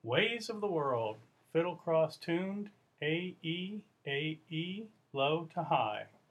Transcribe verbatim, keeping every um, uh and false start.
Ways of the world, fiddle cross tuned, A E, A E, low to high.